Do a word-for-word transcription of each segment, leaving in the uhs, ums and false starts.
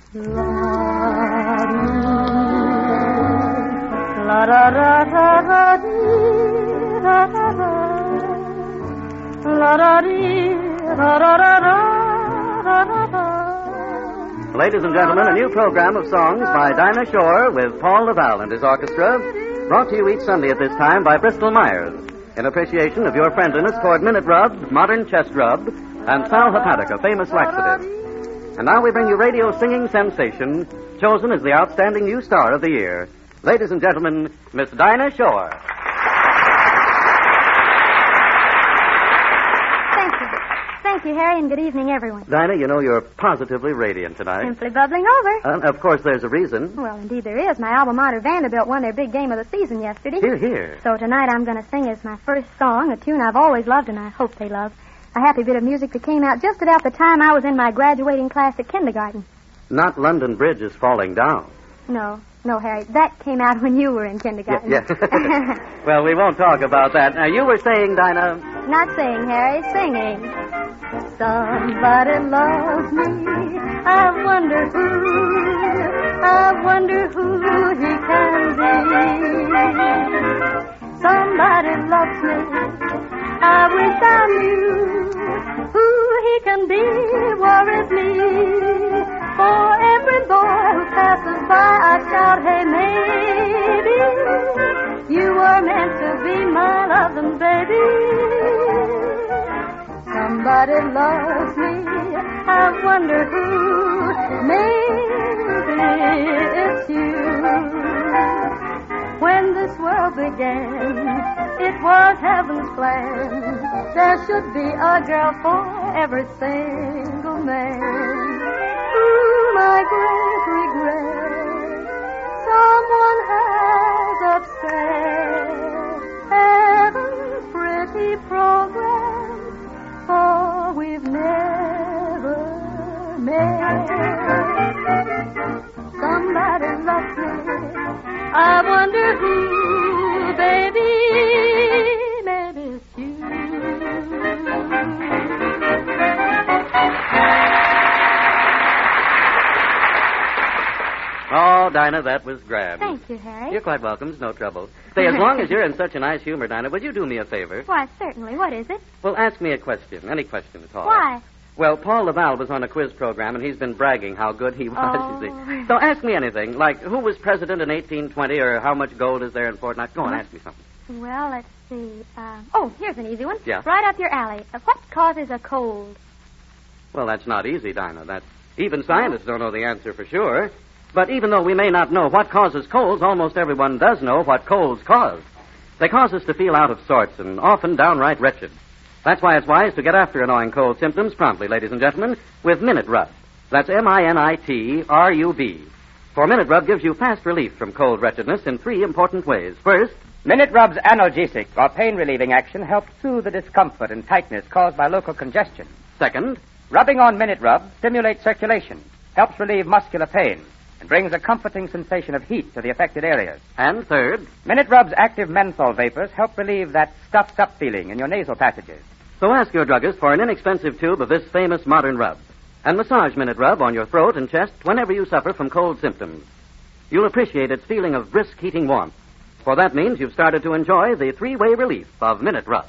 La da da da da dee, da da da. La da dee, da da da da da da. Ladies and gentlemen, a new program of songs by Dinah Shore with Paul Laval and his orchestra, brought to you each Sunday at this time by Bristol Myers, in appreciation of your friendliness toward Minute Rub, Modern Chest Rub, and Sal Hepatica, famous laxative. And now we bring you radio singing sensation, chosen as the outstanding new star of the year. Ladies and gentlemen, Miss Dinah Shore. Thank you. Thank you, Harry, and good evening, everyone. Dinah, you know you're positively radiant tonight. Simply bubbling over. Uh, of course, there's a reason. Well, indeed there is. My alma mater, Vanderbilt, won their big game of the season yesterday. Hear, hear. So tonight I'm going to sing as my first song, a tune I've always loved and I hope they love. A happy bit of music that came out just about the time I was in my graduating class at kindergarten. Not London Bridge is falling down. No, no, Harry. That came out when you were in kindergarten. Yeah. yeah. Well, we won't talk about that. Now, you were saying, Dinah... Not saying, Harry, singing. Somebody loves me. I wonder who, I wonder who he can be. Somebody loves me. I wish I knew who he can be, worries me. For every boy who passes by, I shout, hey, maybe you were meant to be my loving baby. Somebody loves me, I wonder who, maybe it's you. When this world began, it was heaven's plan. There should be a girl for every single man. Ooh, my great regret, someone has upset heaven's pretty program, for we've never met. Somebody loves me, I wonder who, baby, maybe it's you. Oh, Dinah, that was grand. Thank you, Harry. You're quite welcome. It's no trouble. Say, as long as you're in such a nice humor, Dinah, would you do me a favor? Why, certainly. What is it? Well, ask me a question. Any question at all. Why? Well, Paul Laval was on a quiz program, and he's been bragging how good he was, oh. you see. So ask me anything, like who was president in eighteen twenty, or how much gold is there in Fort Knox. Go on, ask me something. Well, let's see. Uh, oh, here's an easy one. Yeah? Right up your alley. Uh, what causes a cold? Well, that's not easy, Dinah. That's... Even scientists don't know the answer for sure. But even though we may not know what causes colds, almost everyone does know what colds cause. They cause us to feel out of sorts and often downright wretched. That's why it's wise to get after annoying cold symptoms promptly, ladies and gentlemen, with Minute Rub. That's M I N I T R U B. For Minute Rub gives you fast relief from cold wretchedness in three important ways. First, Minute Rub's analgesic or pain-relieving action helps soothe the discomfort and tightness caused by local congestion. second, Rubbing on Minute Rub stimulates circulation, helps relieve muscular pain, and brings a comforting sensation of heat to the affected areas. and third. Minute Rub's active menthol vapors help relieve that stuffed-up feeling in your nasal passages. So ask your druggist for an inexpensive tube of this famous modern rub. And massage Minute Rub on your throat and chest whenever you suffer from cold symptoms. You'll appreciate its feeling of brisk heating warmth. For that means you've started to enjoy the three-way relief of Minute Rub.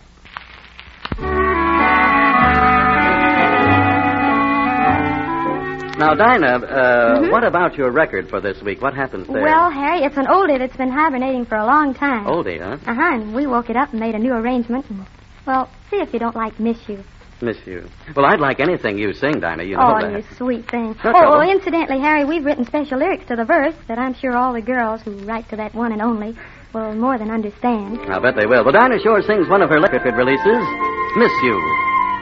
Now, Dinah, uh, Mm-hmm. what about your record for this week? What happens there? Well, Harry, it's an oldie that's been hibernating for a long time. Oldie, huh? Uh-huh, and we woke it up and made a new arrangement. And, well, see if you don't like Miss You. Miss you. Well, I'd like anything you sing, Dinah. You know Oh, that. you sweet thing. No oh, trouble. oh, incidentally, Harry, we've written special lyrics to the verse that I'm sure all the girls who write to that one and only will more than understand. I'll bet they will. Well, Dinah Shore sings one of her record releases, Miss You.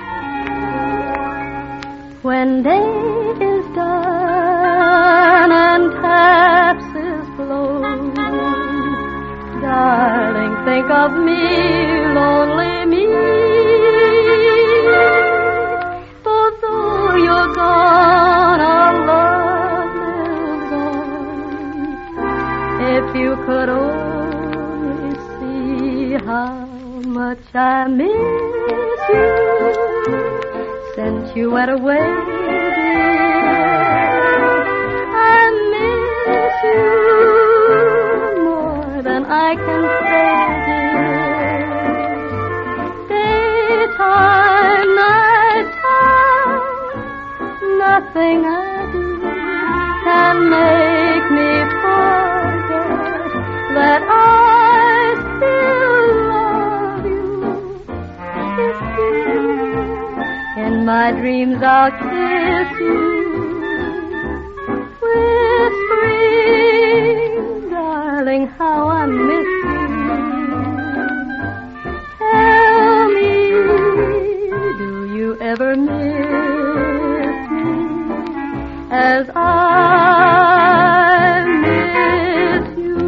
When day is done and taps is blown, darling, think of me, lonely me. For though you're gone, our love lives on. If you could only see how much I miss you since you went away, dear, nothing I do can make me forget that I still love you. Kiss you. In my dreams I'll kiss you. Whispering, darling, how I miss you. Tell me, do you ever miss me as I miss you?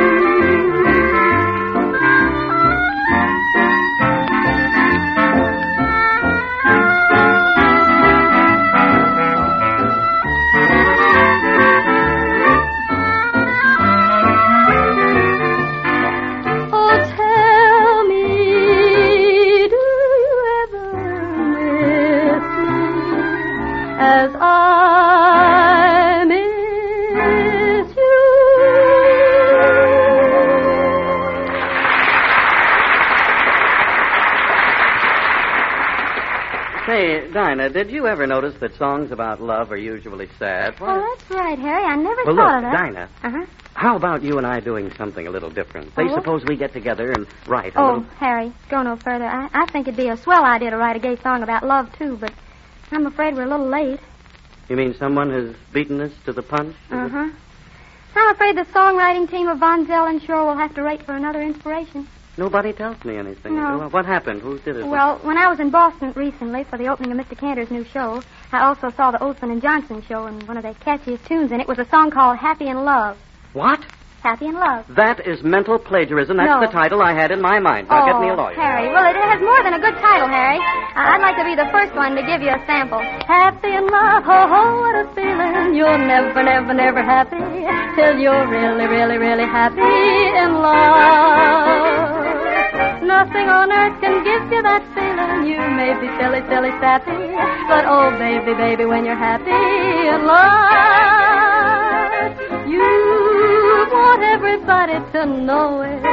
Dinah, did you ever notice that songs about love are usually sad? What? Oh, that's right, Harry. I never well, thought look, of that. Dinah. Uh-huh. How about you and I doing something a little different? Say, Oh? suppose we get together and write a Oh, little... Harry, go no further. I, I think it'd be a swell idea to write a gay song about love, too, but I'm afraid we're a little late. You mean someone has beaten us to the punch? Is it- Uh-huh. I'm afraid the songwriting team of Von Zell and Shore will have to wait for another inspiration. Nobody tells me anything. No. Well, what happened? Who did it? Well, when I was in Boston recently for the opening of Mister Cantor's new show, I also saw the Olson and Johnson show, and one of their catchiest tunes in it was a song called Happy in Love. What? Happy in Love. That is mental plagiarism. That's No. the title I had in my mind. Now, oh, get me a lawyer. Harry. Well, it has more than a good title, Harry. I- I'd like to be the first one to give you a sample. Happy in love, ho ho, what a feeling. You're never, never, never happy till you're really, really, really happy in love. Nothing on earth can give you that feeling. You may be silly, silly, sappy, but oh, baby, baby, when you're happy in love, you want everybody to know it.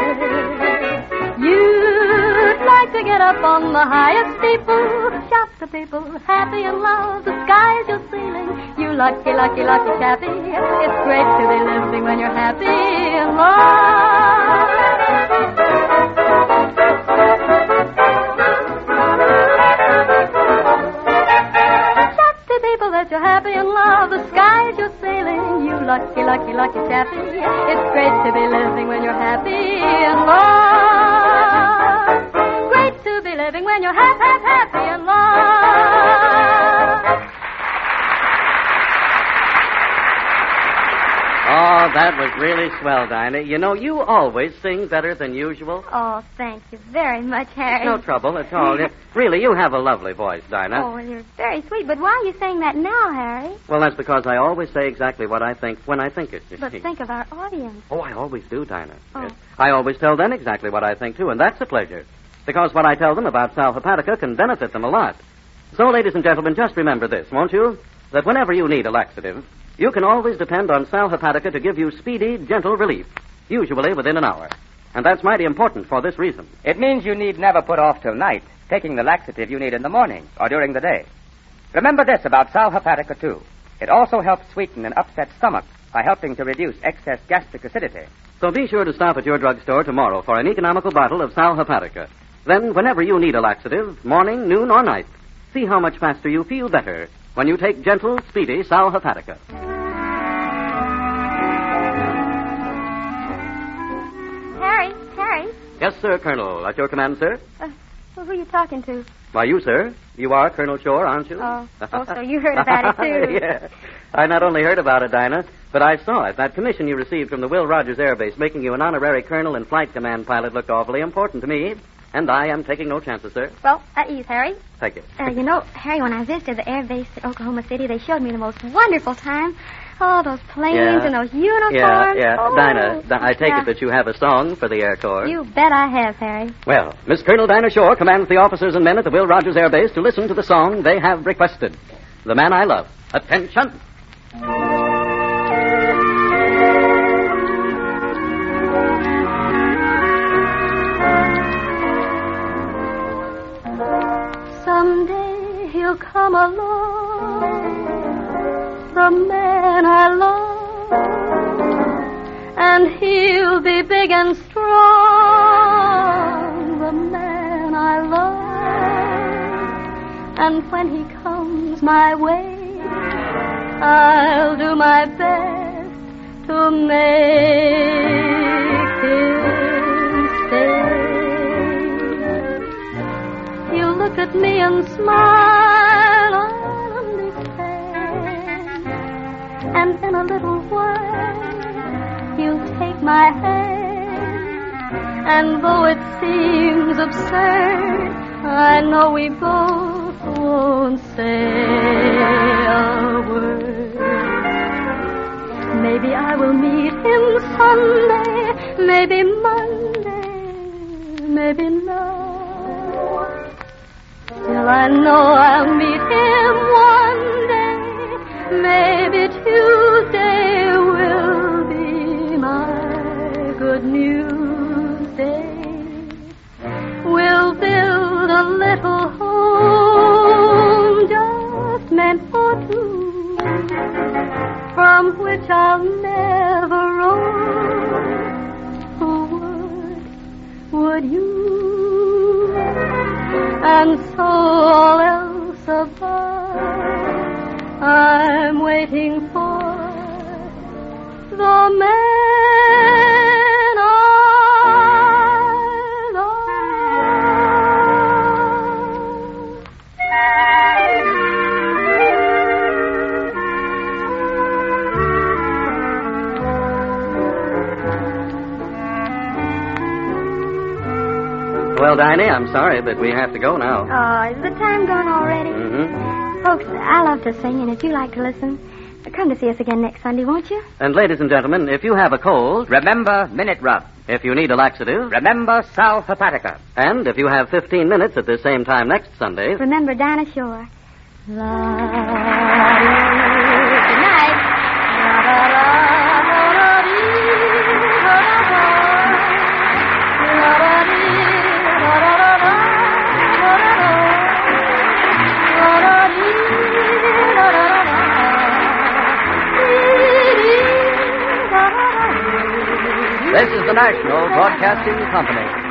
You'd like to get up on the highest steeple, shout to people, happy in love, the sky's your ceiling. You lucky, lucky, lucky chappy. It's great to be living when you're happy in love. Shout to people that you're happy in love, the sky's your sailing. You lucky, lucky, lucky chappy. It's great to be living when you're happy in love. Great to be living when you're happy, happy, happy in love. Oh, that was really swell, Dinah. You know, you always sing better than usual. Oh, thank you very much, Harry. No trouble at all. Really, you have a lovely voice, Dinah. Oh, well, you're very sweet, but why are you saying that now, Harry? Well, that's because I always say exactly what I think when I think it. you But see. think of our audience. Oh, I always do, Dinah. Oh. Yes. I always tell them exactly what I think, too, and that's a pleasure. Because what I tell them about Sal Hepatica can benefit them a lot. So, ladies and gentlemen, just remember this, won't you? That whenever you need a laxative, you can always depend on Sal Hepatica to give you speedy, gentle relief, usually within an hour. And that's mighty important for this reason. It means you need never put off till night taking the laxative you need in the morning or during the day. Remember this about Sal Hepatica, too. It also helps sweeten an upset stomach by helping to reduce excess gastric acidity. So be sure to stop at your drugstore tomorrow for an economical bottle of Sal Hepatica. Then, whenever you need a laxative, morning, noon, or night, see how much faster you feel better when you take gentle, speedy Sal Hepatica. Harry, Harry, Yes, sir, Colonel. At your command, sir? uh, well, who are you talking to? Why, you, sir. You are Colonel Shore, aren't you? Oh, oh, so you heard about it, too. Yeah. I not only heard about it, Dinah, but I saw it. That commission you received from the Will Rogers Air Base making you an honorary colonel and flight command pilot looked awfully important to me. And I am taking no chances, sir. Well, at ease, Harry. Thank you. Uh, you know, Harry, when I visited the air base at Oklahoma City, they showed me the most wonderful time. Oh, those planes Yeah. and those uniforms. Yeah, yeah. Oh, Dinah, Di- I take yeah. it that you have a song for the Air Corps. You bet I have, Harry. Well, Miss Colonel Dinah Shore commands the officers and men at the Will Rogers Air Base to listen to the song they have requested. The Man I Love. Attention! Someday he'll come along the man I love, and he'll be big and strong, the man I love. And when he comes my way, I'll do my best to make him stay. He'll look at me and smile, I'll understand. And in a little while, he'll take my hand. And though it seems absurd, I know we both won't say a word. Maybe I will meet him Sunday, maybe Monday, maybe not. Still I know I'll meet him one day. Maybe Tuesday will be my good news day. We'll build a little home just meant for two, from which I'll never roam. Who would, would you? And so all else above, I'm waiting for the man I love. Well, Dinah, I'm sorry, but we have to go now. Oh, is the time gone already? Mm-hmm. Folks, I love to sing, and if you like to listen, come to see us again next Sunday, won't you? And ladies and gentlemen, if you have a cold, Remember Minute Rub. if you need a laxative, Remember Sal Hepatica. and if you have fifteen minutes at this same time next Sunday, Remember Dinah Shore. Good night. this is the National Broadcasting Company.